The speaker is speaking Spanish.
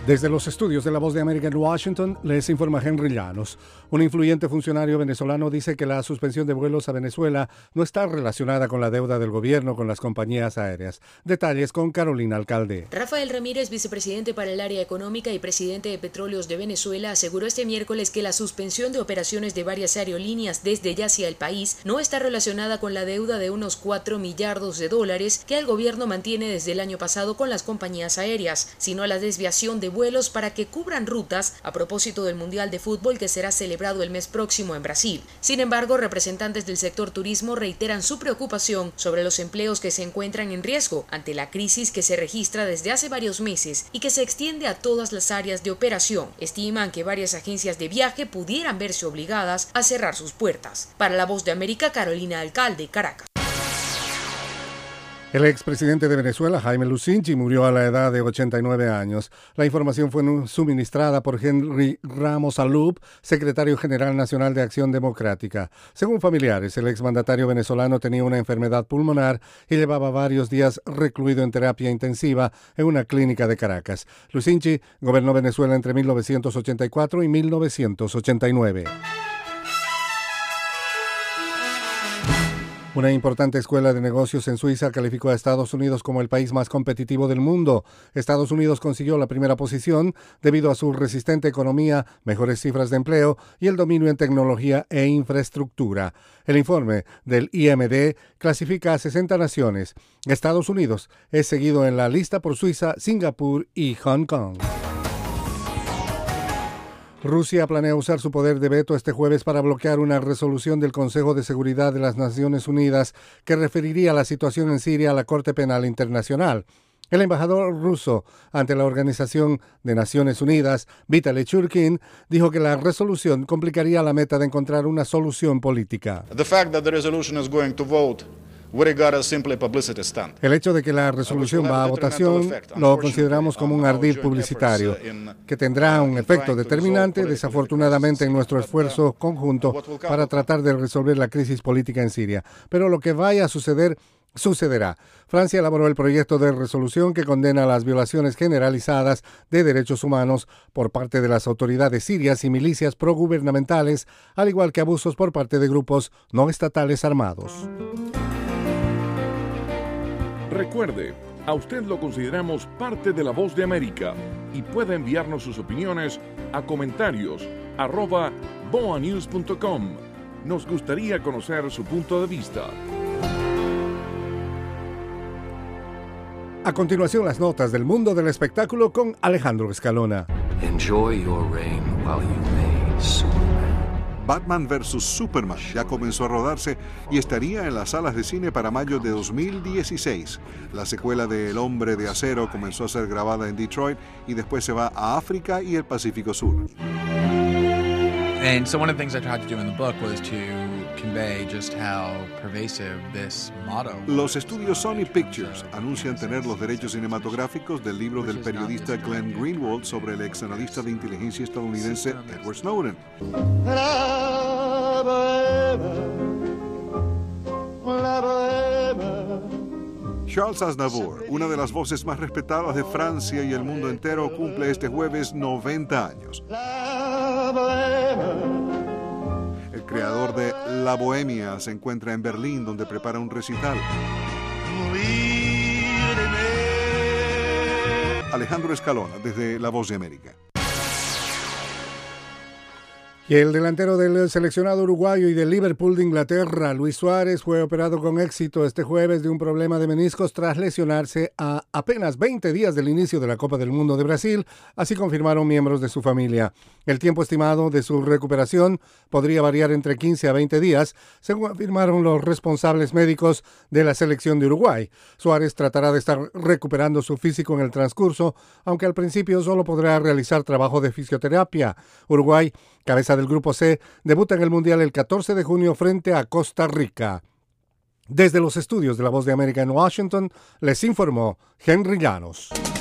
Desde los estudios de La Voz de América en Washington, les informa Henry Llanos. Un influyente funcionario venezolano dice que la suspensión de vuelos a Venezuela no está relacionada con la deuda del gobierno con las compañías aéreas. Detalles con Carolina Alcalde. Rafael Ramírez, vicepresidente para el área económica y presidente de Petróleos de Venezuela, aseguró este miércoles que la suspensión de operaciones de varias aerolíneas desde y hacia el país no está relacionada con la deuda de unos 4 millardos de dólares que el gobierno mantiene desde el año pasado con las compañías aéreas, sino a la desviación de vuelos para que cubran rutas a propósito del Mundial de Fútbol que será celebrado el mes próximo en Brasil. Sin embargo, representantes del sector turismo reiteran su preocupación sobre los empleos que se encuentran en riesgo ante la crisis que se registra desde hace varios meses y que se extiende a todas las áreas de operación. Estiman que varias agencias de viaje pudieran verse obligadas a cerrar sus puertas. Para La Voz de América, Carolina Alcalde, Caracas. El expresidente de Venezuela, Jaime Lucinchi, murió a la edad de 89 años. La información fue suministrada por Henry Ramos Alub, secretario general nacional de Acción Democrática. Según familiares, el exmandatario venezolano tenía una enfermedad pulmonar y llevaba varios días recluido en terapia intensiva en una clínica de Caracas. Lucinchi gobernó Venezuela entre 1984 y 1989. Una importante escuela de negocios en Suiza calificó a Estados Unidos como el país más competitivo del mundo. Estados Unidos consiguió la primera posición debido a su resistente economía, mejores cifras de empleo y el dominio en tecnología e infraestructura. El informe del IMD clasifica a 60 naciones. Estados Unidos es seguido en la lista por Suiza, Singapur y Hong Kong. Rusia planea usar su poder de veto este jueves para bloquear una resolución del Consejo de Seguridad de las Naciones Unidas que referiría la situación en Siria a la Corte Penal Internacional. El embajador ruso ante la Organización de Naciones Unidas, Vitaly Churkin, dijo que la resolución complicaría la meta de encontrar una solución política. El hecho de que la resolución va a votación lo consideramos como un ardid publicitario que tendrá un efecto determinante, desafortunadamente, en nuestro esfuerzo conjunto para tratar de resolver la crisis política en Siria. Pero lo que vaya a suceder, sucederá. Francia elaboró el proyecto de resolución que condena las violaciones generalizadas de derechos humanos por parte de las autoridades sirias y milicias progubernamentales, al igual que abusos por parte de grupos no estatales armados. Recuerde, a usted lo consideramos parte de La Voz de América y puede enviarnos sus opiniones a comentarios@boanews.com. Nos gustaría conocer su punto de vista. A continuación, las notas del mundo del espectáculo con Alejandro Escalona. Enjoy your reign while you may, Superman. Batman vs. Superman ya comenzó a rodarse y estaría en las salas de cine para mayo de 2016. La secuela de El Hombre de Acero comenzó a ser grabada en Detroit y después se va a África y el Pacífico Sur. And so one of the things I tried to do in the book was to convey just how pervasive this motto. Los estudios Sony Pictures anuncian tener los derechos cinematográficos del libro del periodista Glenn Greenwald sobre el ex analista de inteligencia estadounidense Edward Snowden. Charles Aznavour, una de las voces más respetadas de Francia y el mundo entero, cumple este jueves 90 años. El creador de La Bohemia se encuentra en Berlín, donde prepara un recital. Alejandro Escalona, desde La Voz de América. Y el delantero del seleccionado uruguayo y del Liverpool de Inglaterra, Luis Suárez, fue operado con éxito este jueves de un problema de meniscos tras lesionarse a apenas 20 días del inicio de la Copa del Mundo de Brasil, así confirmaron miembros de su familia. El tiempo estimado de su recuperación podría variar entre 15 a 20 días, según afirmaron los responsables médicos de la selección de Uruguay. Suárez tratará de estar recuperando su físico en el transcurso, aunque al principio solo podrá realizar trabajo de fisioterapia. Uruguay, cabeza del Grupo C, debuta en el Mundial el 14 de junio frente a Costa Rica. Desde los estudios de La Voz de América en Washington, les informó Henry Llanos.